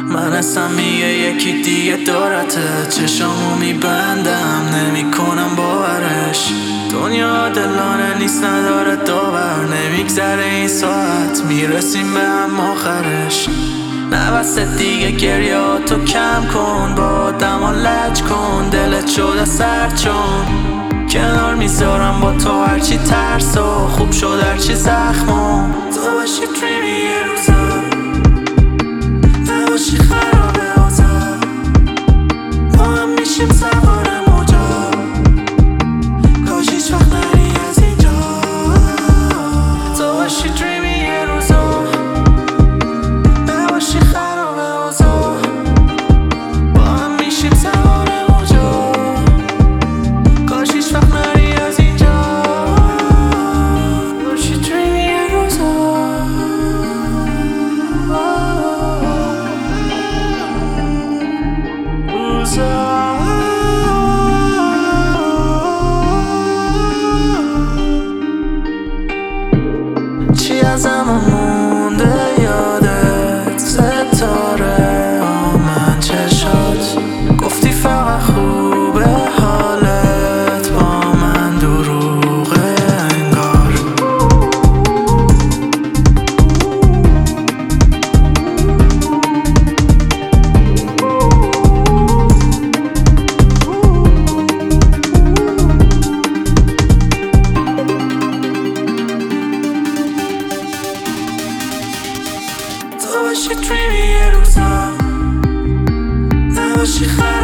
من اصلا میگه یکی دیگه دارته، چشامو میبندم نمیکنم باورش. دنیا دلانه نیست نداره داور، نمیگذره این ساعت میرسیم به هم آخرش. نبسته دیگه گریاتو کم کن، با آدما لج کن، دلت شده سرچون. کنار میذارم با تو هرچی ترس و خوب شد هرچی زخمم. تو باشی دریمی یه روزا، نباشی خرابه اوضاع، ما هم میشیم سوار موجا، کاش هیچ وقت نری از اینجا. تو باشی دریمی یه روزا، نباشی خرابه اوضاع، ما هم میشیم سوار موجا، کاش هیچ وقت نری از اینجا. باشی دریمی یه روزا. چی ازمون مونده یادت؟ ستاره من چشات گفتی فقط خوبه حالت، با من دروغه انگار. تو باشی دریمی یه روزا، نباشی